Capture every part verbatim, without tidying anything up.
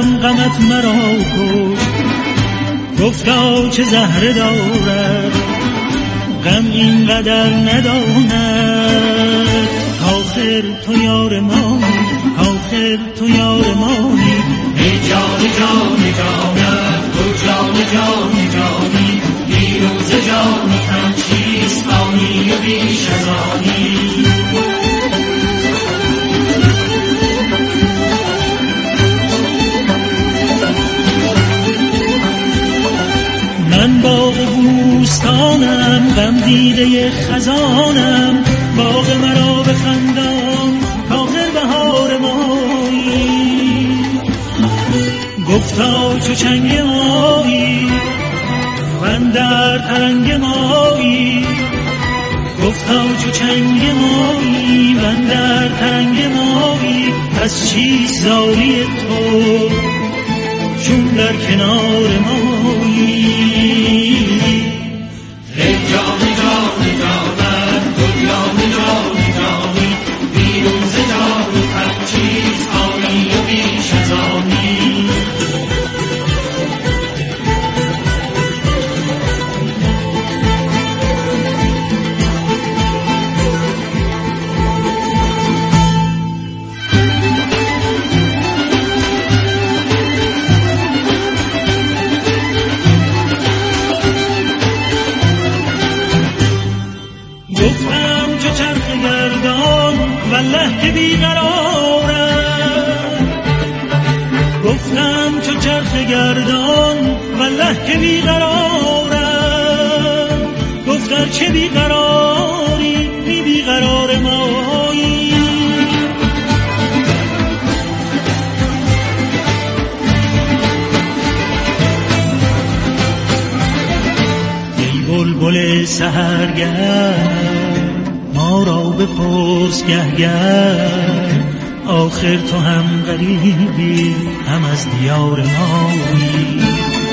دلم غمت مرا کشت، گفتا چه زهره دارد غم اینقدر نداند. آخر تو یار مانی، آخر تو یار مانی، ای جان جان جانم تو جان جان جانی، دیروز جان تن چیست آنی و بیش از آنی. من باغ بوستانم، غم دیده خزانم، باغ مرا بخندان کآخر بهار مایی. گفتا چو چنگ مایی و اندر ترنگ مایی، گفتا چو چنگ مایی و اندر ترنگ مایی. پس چیست زاری تو چون در کنار مایی. ای جان جان جانم تو جان جان جانی، بیرون ز جان هر چیز آنی و بیش از آنی. گفتم چو چرخ گردان والله که بیقرارم، گفتم چو چرخ گردان والله که بیقرارم. گفتر چه بیقراری بی بیقرار مایی. ای بلبل سحرگرد ما را بپرس گه گه، آخر تو هم غریبی هم از دیار مایی.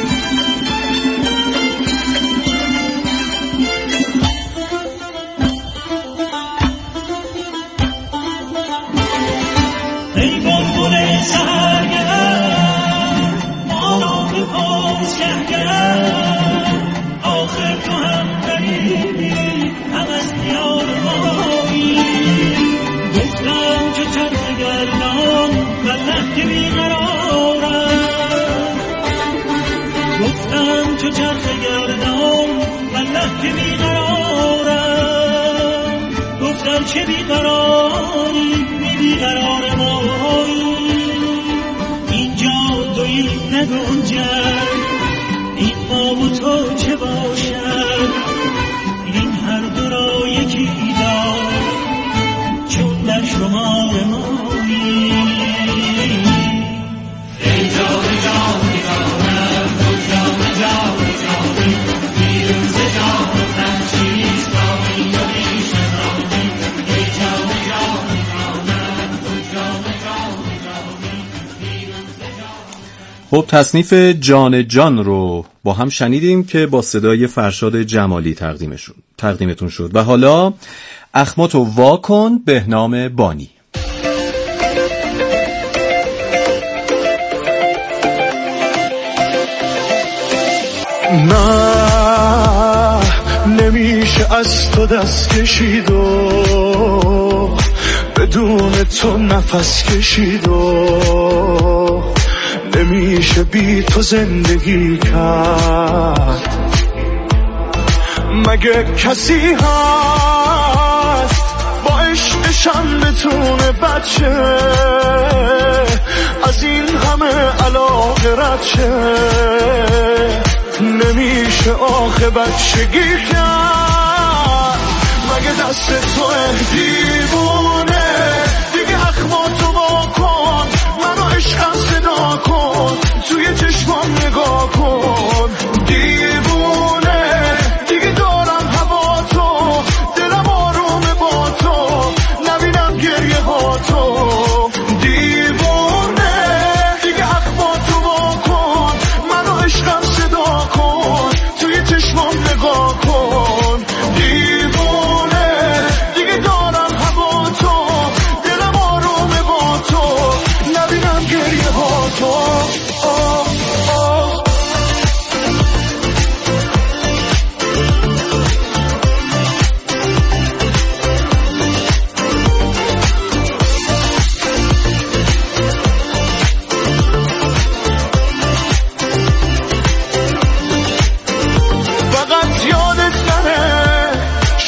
ای بلبل سحرگرد ما را بپرس گه گه، آخر تو هم غریبی هم از دیار مایی. گفتم چو چرخ گردان والله که بیقرارم، گفتم چو چرخ گردان والله که بیقرارم. گفتم چه بیقراری بی بیقرار مایی. اینجا دویی نگنجد این ما و تو چه باشد، این هر دو را یکی دار چون در شمار مایی. ای جان جان جانم تو جان جان جانی، بیرون ز جان تن چیست آنی و بیش از آنی. ای جان جان جانم تو جان جان جانی، بیرون ز جان. خب تصنیف جان جان رو با هم شنیدیم که با صدای فرشاد جمالی تقدیمشون تقدیمتون شد. و حالا اخماتو واکن بهنام بانی. نه نمیشه از تو دست کشید و بدون تو نفس کشید و نمیشه بی تو زندگی کرد. مگه کسی هست با عشقشم بتونه بچه از این همه علاقه رد شه؟ نمیشه آخه بچگی کرد. مگه دست تو دیوونه دیگه اخماتو واکن، منو عشقم صدا کن، توی چشمام نگاه کن. دیوونه دیگه دارم هوا تو، دلم آرومه با تو، نبینم گریه ها تو. دیوونه دیگه اخماتو واکن، منو عشقم صدا کن، توی چشمام نگاه کن. دیوونه دیگه دارم هوا تو، دلم آرومه با تو، نبینم گریه ها تو.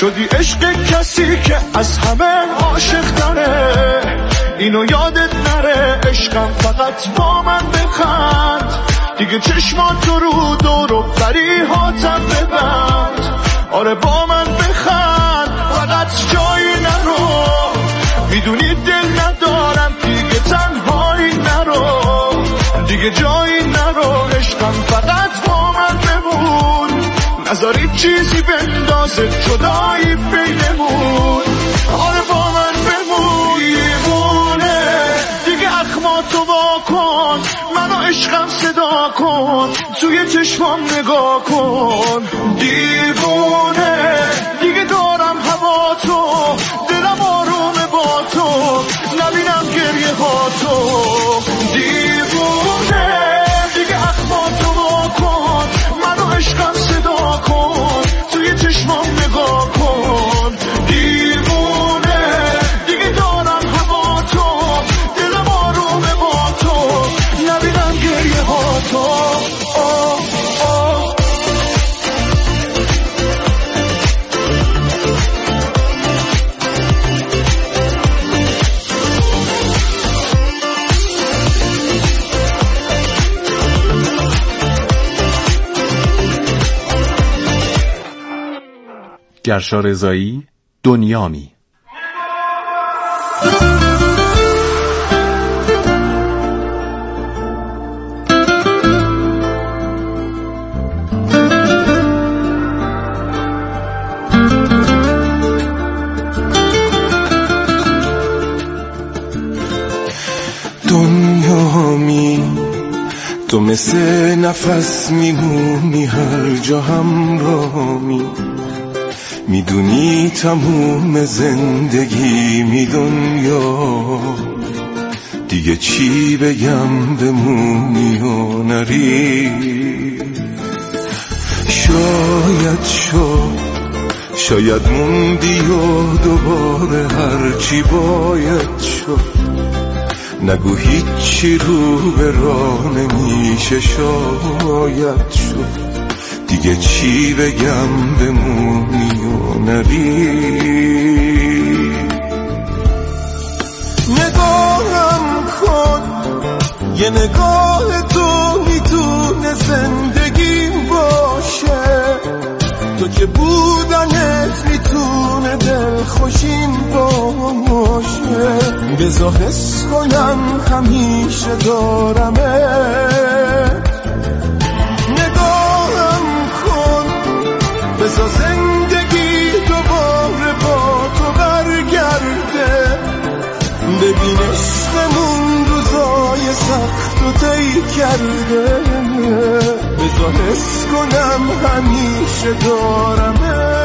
شدی عشق کسی که از همه عاشق تره، اینو یادت نره عشقم فقط با من بخند، دیگه چشماتو رو دور و بری هاتم ببند، آره با من بخند فقط جایی نرو، میدونی دل ندارم دیگه تنهایی نرو، دیگه جایی نرو عشقم فقط با من بمون، نذاری چیزی بندازه جدایی بینمون، آره با من بمون. دیوونه دیگه اخماتو واکن، منو عشقم صدا کن، توی چشمام نگاه کن، دیوونه دیگه دارم هوا تو، دلم آرومه با تو، نبینم گریه ها تو، دیوونه دیگه اخماتو واکن، منو عشقم صدا کن، توی چشمام نگاه کن، دیوونه دیگه دارم هوا تو، دلم آرومه با تو، نبینم گریه ها تو. آه آه گرشا رضایی، دنیامی. دنیامی تو مثل نفس میمونی هر جا همراهمی، میدونی تموم زندگی می دنیا، دیگه چی بگم بمونی و نری، شاید شد شاید موندی و دوباره هرچی باید شد، نگو هیچی رو به راه نمیشه، شاید شد دیگه چی بگم بمونی و نری، نگاهم کن یه نگاه تو میتونه زندگیم باشه، تو که بودنت میتونه دل خوشین باشه، بذار حس کنم همیشه دارمت، بذار زندگی دوباره با تو برگرده، ببین عشقمون روزای سخت و طی کرده، بذار حس کنم همیشه دارمت.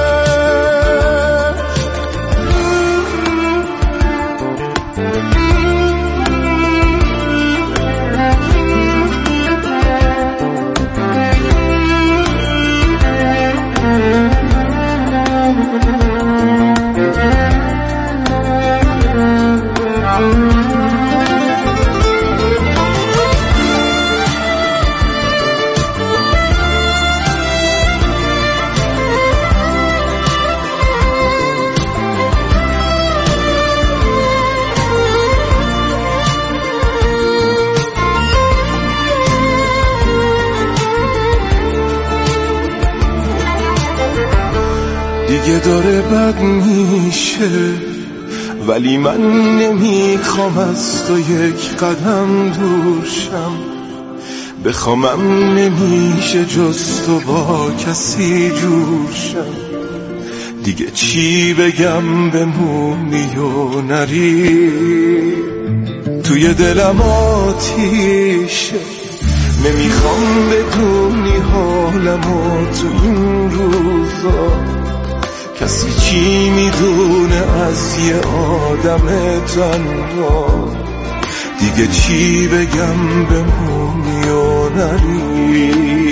دیگه داره بد میشه، ولی من نمیخوام از تو یک قدم دور شم، بخوامم نمیشه جز تو با کسی جور شم، دیگه چی بگم بمونی و نری، توی دلم آتیشه، نمیخوام بدونی حالمو تو این روزا، کسی چی میدونه از یه آدم تنها، دیگه چی بگم بمونی و نری،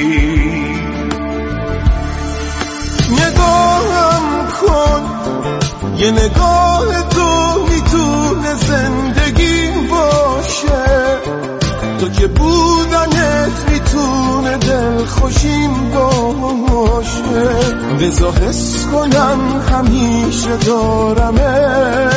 نگاهم کن یه نگاه تو میتونه زندگیم باشه، تو که که بودنت میتونه دل خوشیم باشه، بذار حس کنم همیشه دارمه.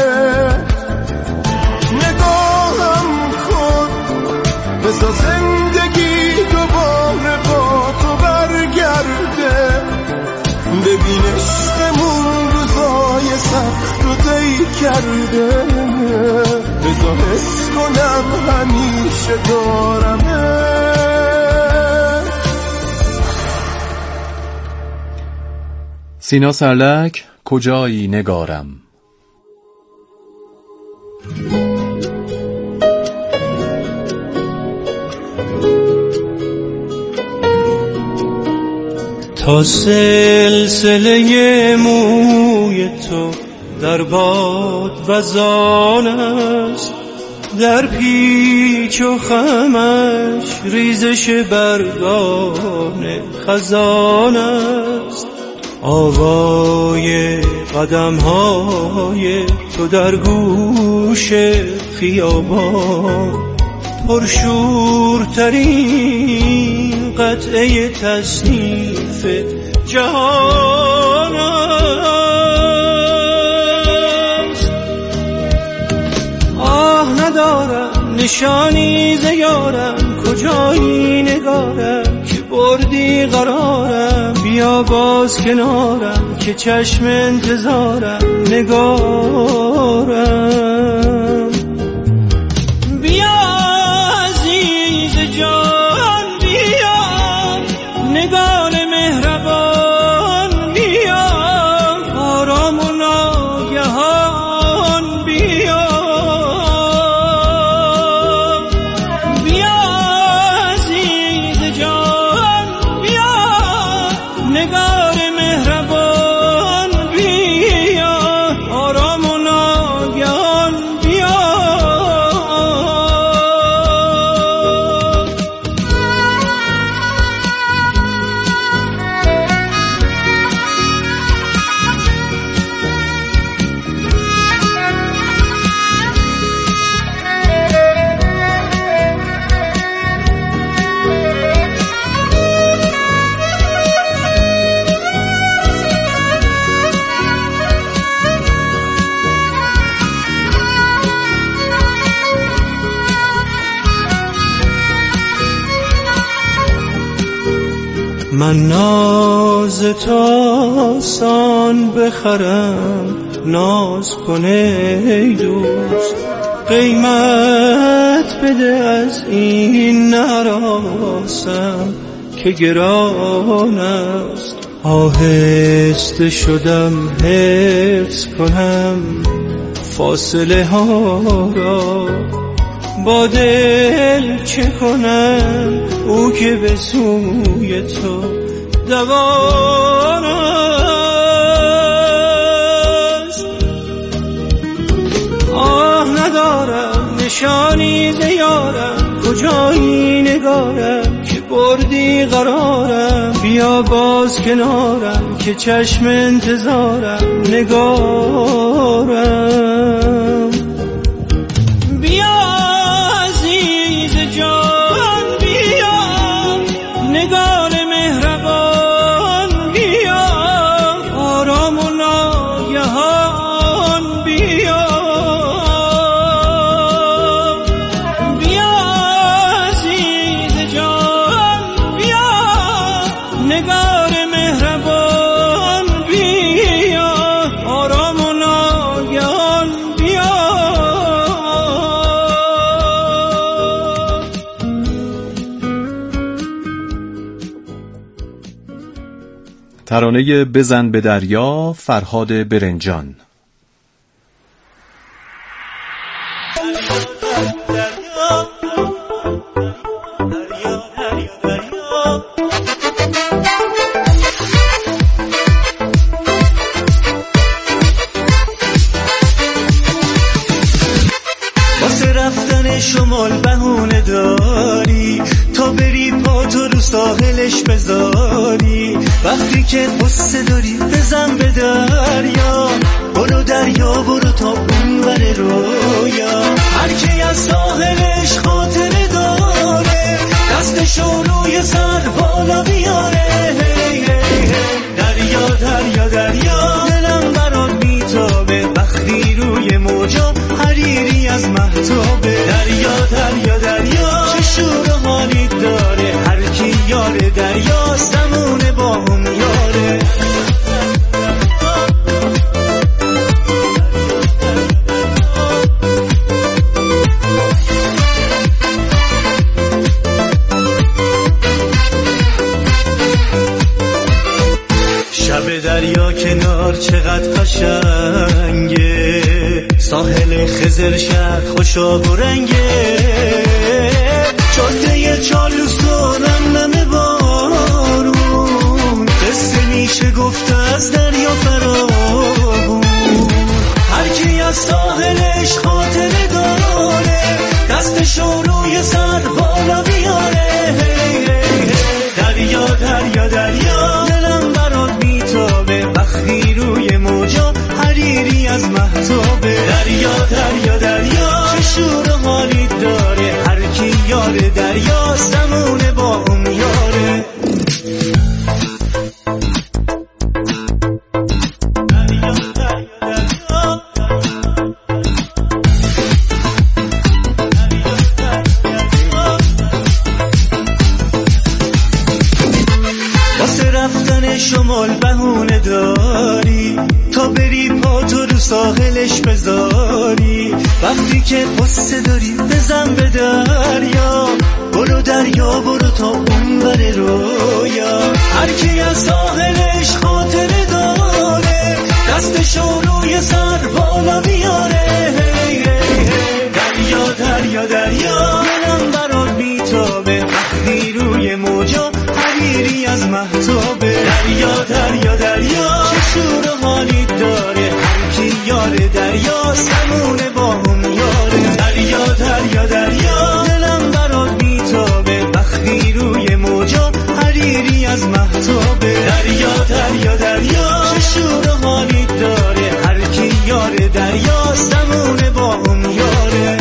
نگاهم کن بذار زندگی دوباره با تو برگرده، ببین عشقمون روزای سخت رو طی کرده، بذار حس کنم همیشه دارمه. سینا سرلک، کجایی نگارم. تا سلسله موی تو در باد وزان است، در پیچ و خمش ریزش برگان خزان است. آوای قدم های تو در گوش خیابان، پرشورترین قطعه تصنیف جهان است. آه ندارم نشانی ز یارم، کجایی نگارم که بردی قرارم. بیا باز کنارم که چشم انتظارم نگارم. بیا عزیز جان بیا، نگار مهربان بیا، آرام و ناگهان بیا. بیا عزیز جان بیا، نگار مهربان بیا، آرام و ناگهان بیا. من ناز تو آسان بخرم، ناز کنه ای دوست، قیمت بده از این نراسم که گران است. آهسته شدم حفظ کنم فاصله ها را، با دل چه کنم او که به سوی تو دوان است. آه ندارم نشانی ز یارم، کجایی نگارم که بردی قرارم. بیا باز کنارم که چشم انتظارم نگارم. بیا عزیز جان بیا، نگار مهربان بیا، آرام و ناگهان بیا. بیا عزیز جان بیا، نگار مهربان بیا، آرام و ناگهان بیا. ترانه بزن به دریا، فرهاد برنجان. واسه رفتن شمال بهونه داری، تا بری پاتو رو ساحلش بذاری. وقتی که قصه داری بزن به دریا، برو دریا برو تا اون ور رویا. هر کی از ساحلش خاطره داره، دستشو روی سر بالا بیاره. دریا دریا دریا دلم برات میتابه، وقتی روی موجا حریری از مهتابه. دریا دریا دریا چه شور و حالی داره، هر کی یار دریاست دمونه با هم یاره. شب دریا کنار چقدر قشنگه، ساحل خضر شهر خوشاب و رنگه. جاده چارلستون نمنمه بارون، قصه میشه گفت از دریا فراغون. هر کی از ساحلش خاطره داره، دستشو روی سر بالا بیاره. دریا دریا دریا دلم برات میتابه، وقتی روی موجا حریری از مهتابه. دریا دریا دریا چه شور و حالی داره، هر کی یار دریاست دمونه با هم یاره. شمال بهونه داری تا بری پاتو رو ساحلش بذاری، وقتی که قصه داری بزن به دریا. برو دریا برو تا اونور رویا، هر کی از ساحلش خاطره داره، دستشو روی سر بالا بیاره. دریا دریا دریا دلم برات میتابه، وقتی روی موجا حریری از مهتابه. دریا دریا دریا چه شور و حالی داره، هر کی یار دریاست دمونه با هم یاره. دریا دریا دریا دلم برات میتابه، وقتی روی موجا حریری از مهتابه. دریا دریا دریا چه شور و حالی داره، هر کی یار دریاست دمونه با هم یاره.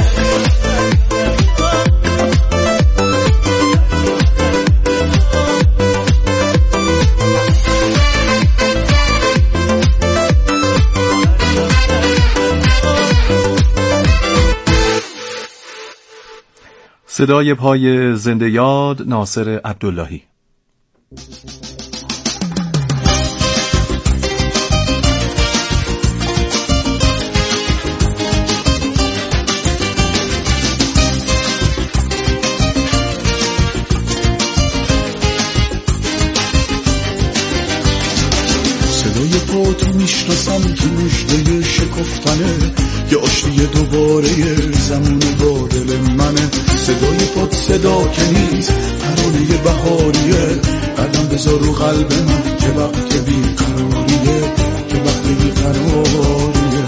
صدای پای زنده یاد ناصر عبداللهی. صدای پاتو میشناسم که مژده شکفتنه، یه آشتی دوباره زمان با دل منه. صدای پات صدا که نیست ترانه بهاریه، قدم بذار رو قلب من که وقت بیقراریه، که وقت بیقراریه.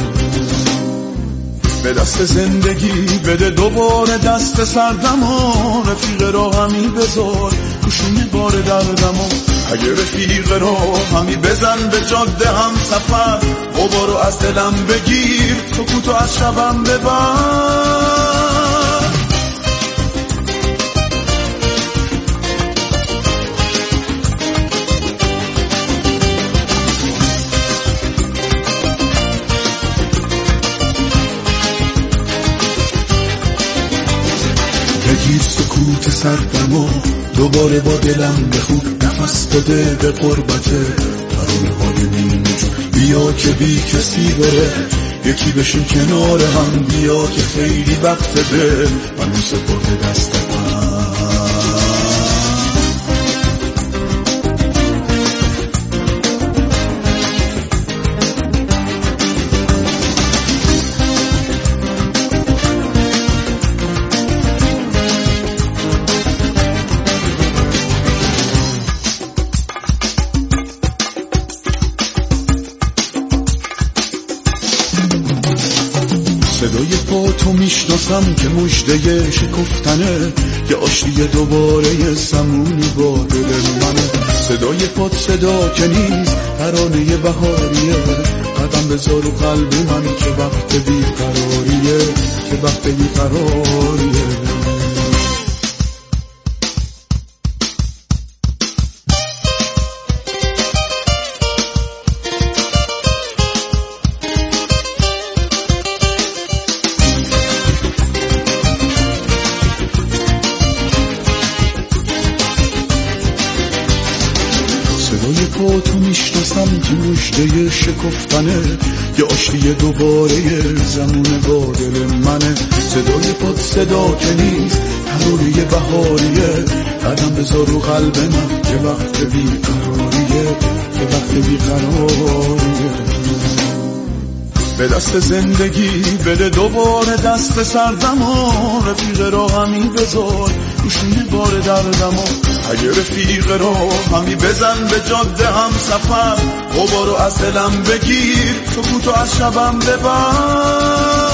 به دست زندگی بده دوباره دست سردمو، رفیق را همی بذار کشونه بار دردمو. اگه رفیق را همی بزن به جاده هم سفر، غبارو از دلم بگیر سکوتو از شبم ببر. بگیر سکوت سردمو دوباره با دلم بخون، نفس بده به قربته ترانه های نیمجو. بیا که بی کسی بره یکی بشیم کنار هم، بیا که خیلی وقت دل من سپرده دست من. صدای پاتو میشناسم که مژده شکفتنه، یه آشتی دوباره زمونی با دل منه. صدای پات صدا که نیست ترانه بهاریه، قدم بذار رو قلب من که وقت بیقراریه، که وقت بیقراریه. صدای پاتو میشناسم که مژده شکفتنه، یه آشتی دوباره زمون با دل منه. صدای پات صدا که نیست، ترانه بهاریه، قدم بذار رو قلب من که وقت بیقراریه، که وقت بیقراریه. به دست زندگی بده دوباره دست سردم و رفیق را همی بذار روشونه بار دردم و اگه رفیق را همی بزن به جاده هم سفر، غبارو از دلم بگیر، سکوتو از شبم ببر.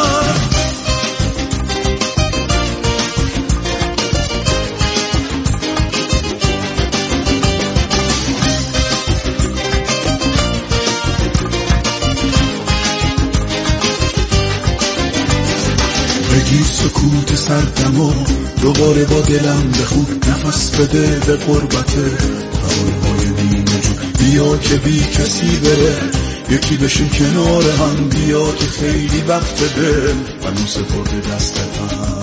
بگیر سکوت سردم و دوباره با دلم بخون، نفس بده به قربته هوای بی‌نجوم. بیا که بی کسی بره، یکی بشیم کنار هم، بیا که خیلی وقت دل منو سپرده دست هم.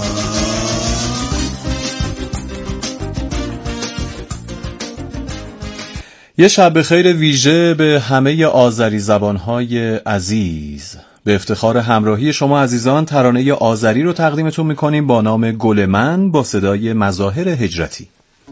یه شب خیر ویژه به همه آذری زبانهای عزیز. به افتخار همراهی شما عزیزان ترانه آذری رو تقدیمتون میکنیم با نام گل من با صدای مظاهر هجرتی.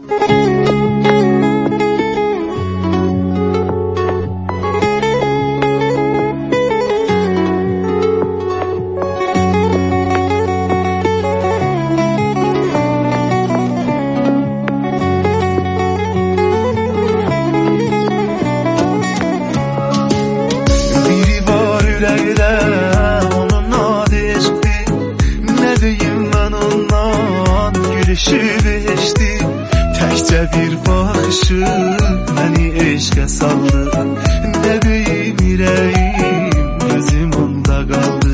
bir bakışı beni eşke saldı, ne diyeyim yüreğim gözüm onda kaldı.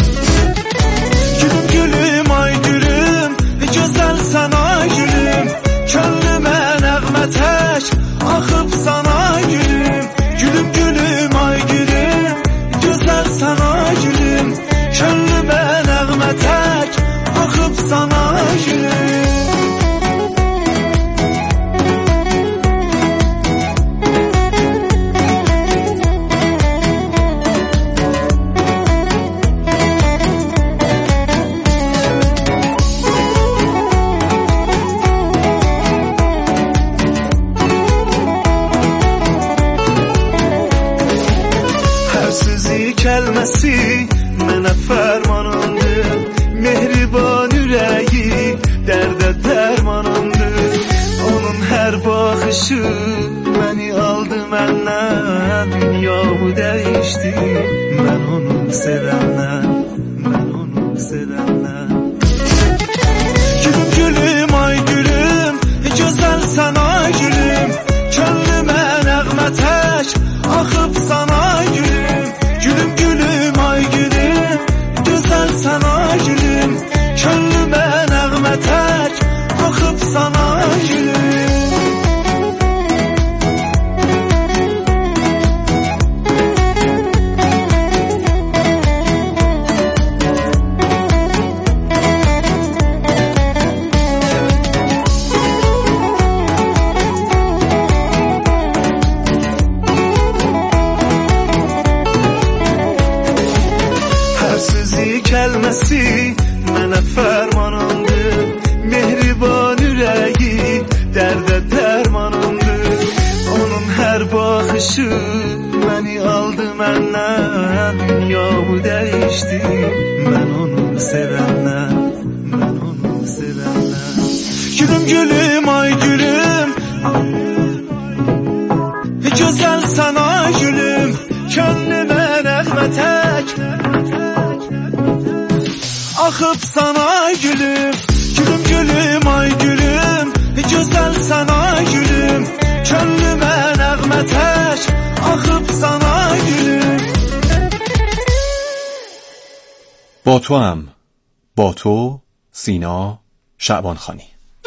Gülüm gülüm ay gülüm, güzel sana gülüm, könlüme nəğmə tək axıb sana gülüm. Gülüm gülüm ay gülüm, güzel sana gülüm, könlüme nəğmə tək axıb sana gülüm. Kəlməsi mənə fərmanımdır, mehriban ürəyi dərdə dərmanımdır. Onun hər baxışı məni aldı məndən, dünyamı dəyişdi mən onu sevəndən, mən onu sevəndən. Gülüm gülüm ay gülüm, gözəl sana gülüm, könlümə nəğmə tək axıb sana gülüm. Gülüm gülüm ay gülüm, güzel sana gülüm, könlüme nəğmə tək axıb sana gülüm. Kəlməsi mənə fərmanımdır, mehriban ürəyi dərdə dərmanımdır. Onun hər baxışı məni aldı məndən, dünyamı dəyişdi mən onu sevəndən, mən onu sevəndən. Gülüm gülüm ay gülüm, gözəl sana gülüm, könlümə nəğmə tək axıb sana gülüm. Gülüm gülüm ay gülüm, güzel sana gülüm, könlüme nəğmə tək axıb sana gülüm. با تو هم، با تو سینا شعبانخانی.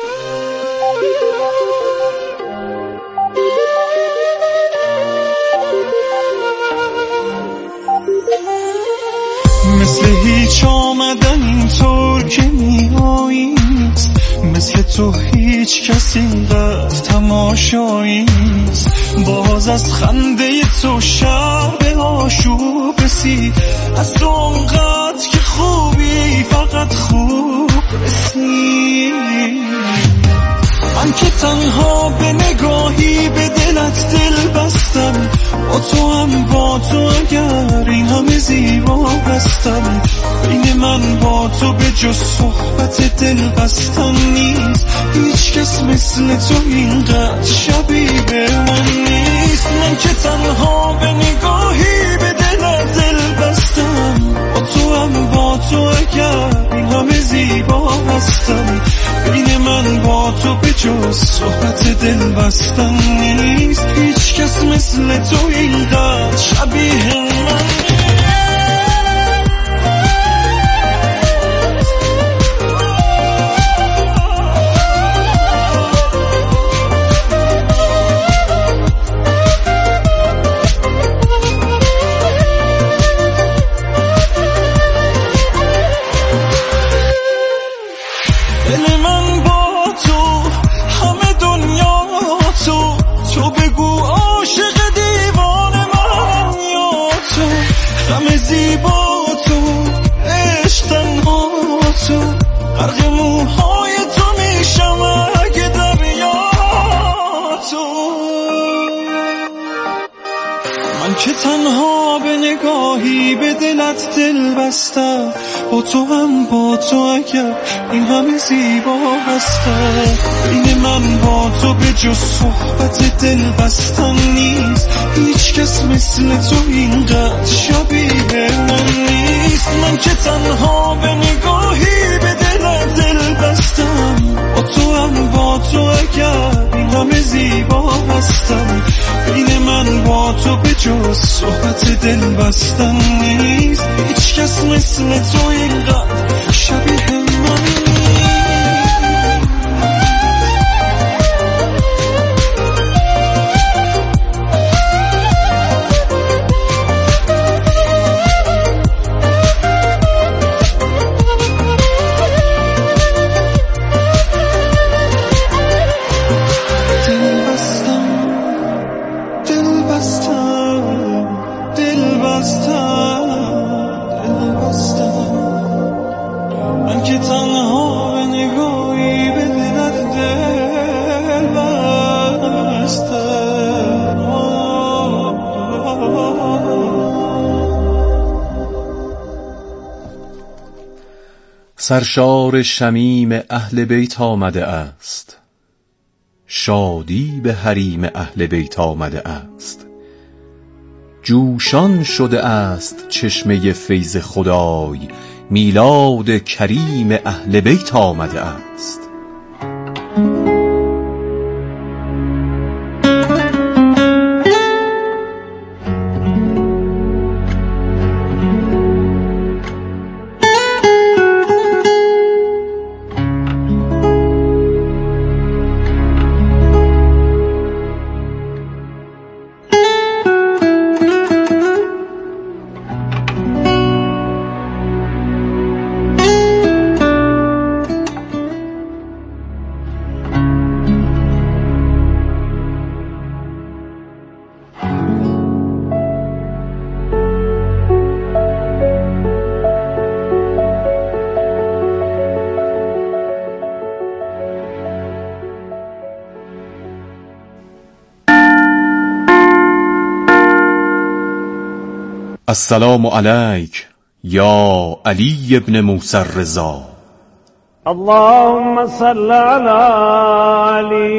مثل هیچ آمدن اینطور که میایی نیست، مثل تو هیچ کسی اینقدر تماشاییست، باز از خنده تو شب آشوب رسید. از تو اونقدر که خوبی فقط خوب رسید. من که تنها به نگاهی به دلت دل بستم، با تو هم با تو اگر این همه زیبا هستم. بین من با تو به جز صحبت دل بستن نیست، هیچ کس مثل تو اینقدر شبیه به من نیست. من که تنها به نگاهی به دلت دل بستم، با تو هم با تو اگر این همه زیبا هستم. بین من با تو به جز صحبت دل بستن نیست، هیچ کس مثل تو اینقدر شبیه من نیست. دل من با تو همه دنیا تو، تو بگو عاشق دیوان من یا تو. غم زیبا تو، عشق تنها تو، غرق موهای تو میشم اگه دریا تو. من که تنها به نگاهی به دلت دل بستم، با تو هم با تو اگر این همه زیبا هستم. بین من با تو به جز صحبت دل بستن نیست، هیچ کس مثل تو اینقدر شبیه من نیست. من که تنها به نگاهی به دلت دل بستم، با تو هم با تو اگر این همه زیبا هستم. بین من با تو به جز صحبت دل بستن نیست، هیچ کس مثل تو اینقدر شبیه من نیست. من که تنها به نگاهی به دلت دل بستم. سرشار شمیم اهل بیت آمده است، شادی به حریم اهل بیت آمده است. جوشان شده است چشمه فیض خدای، میلاد کریم اهل بیت آمده است. السلام علیک یا علی ابن موسی الرضا. اللهم صل على علی